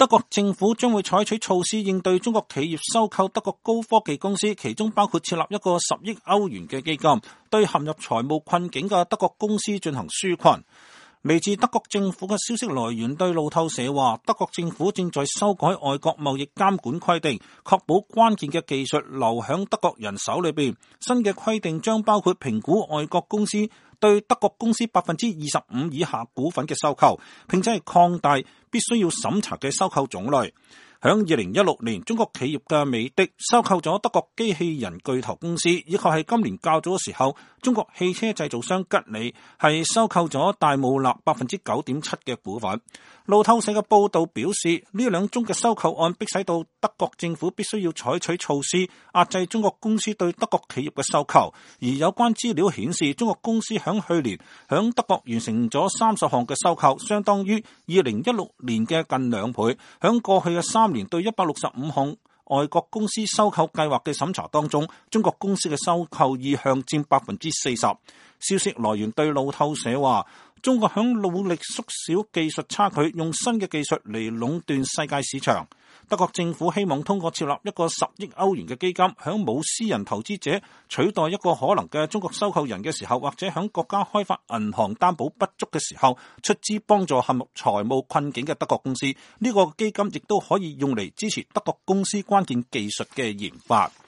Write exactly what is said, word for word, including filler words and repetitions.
德國政府將會採取措施應對中國企業收購德國高科技公司，其中包括設立一個十億歐元嘅基金，對陷入財務困境嘅德國公司進行紓困。嚟自德國政府嘅消息來源對路透社話，德國政府正在修改外國貿易監管規定，確保關鍵嘅技術留響德國人手裏邊。新嘅規定將包括評估外國公司對德國公司百分之二十五以下股份嘅收購，並且係擴大必須要審查嘅收購種類。響二零一六年，中國企業嘅美的收購咗德國機器人巨頭公司，以及係今年較早嘅時候，中國汽車製造商吉利係收購咗戴姆勒百分之九點七嘅股份。路透社嘅報道表示，呢兩宗嘅收購案迫使到德國政府必須要採取措施壓制中國公司對德國企業嘅收購。而有關資料顯示，中國公司響去年響德國完成咗三十項嘅收購，相當於二零一六年嘅近兩倍。響過去嘅三年對一百六十五項外國公司收購計劃嘅審查當中，中國公司嘅收購意向佔百分之四十。消息來源對路透社話，中國響努力縮小技術差距，用新嘅技術嚟壟斷世界市場。德國政府希望通過設立一個十億歐元嘅基金，響冇私人投資者取代一個可能嘅中國收購人嘅時候，或者響國家開發銀行擔保不足嘅時候，出資幫助陷入財務困境嘅德國公司。呢個基金亦都可以用嚟支持德國公司關鍵技術嘅研發。